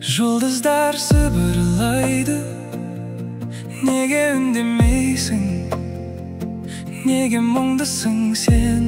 Жұлдыздар сыбырлайды, неге үндемейсің, неге мұңдысың сен?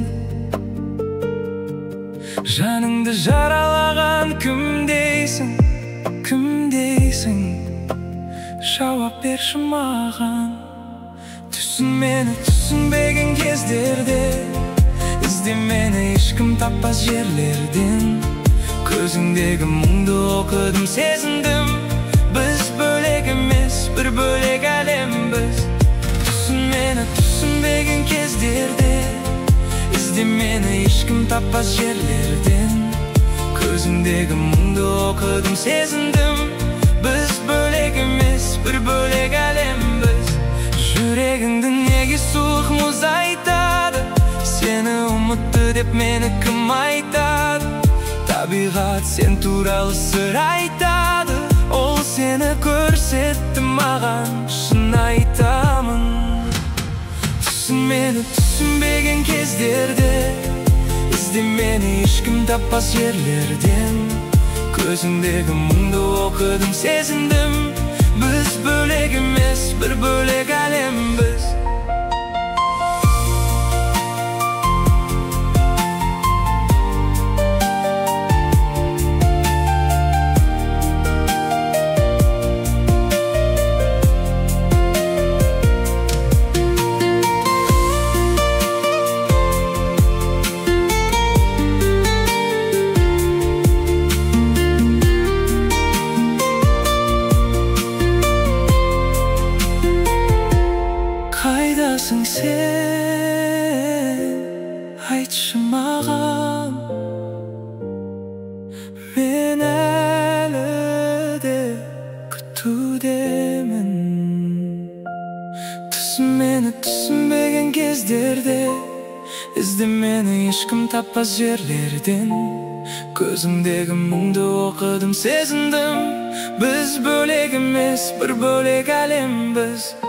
Жаныңды жаралаған кім дейсің, кім дейсің? Жауап берші маған. Түсін мені түсінбеген кездерде, ізде мені ешкім таппас жерлерден. Көзіңдегі мұңды оқыдым, сезіндім. Біз бөлек емес, бір бөлек әлембіз. Түсін мені түсінбеген кездерде, ізде мені ешкім таппас жерлерден. Көзіңдегі мұңды оқыдым, сезіндім. Біз бөлек емес, бір бөлек әлембіз. Жүрегіңді неге суық мұз айтады? Сені ұмытты деп мені кім айтады? Табиғат сен туралы сыр айтады. Ол сені көрсетті маған, шын айтамын. Түсін мені түсінбеген кездерде, ізде мені ешкім таппас жерлерден. Көзіңдегі мұңды оқыдым, сезіндім. Біз бөлек емес, бір бөлек әлембіз. Қайдасың сен, айтшы маған. Мен әлі де күтудемін. Түсін мені түсінбеген кездерде, ізде мені ешкім таппас жерлерден. Көзіңдегі мұңды оқыдым, сезіндім. Біз бөлек емес, бір бөлек әлембіз.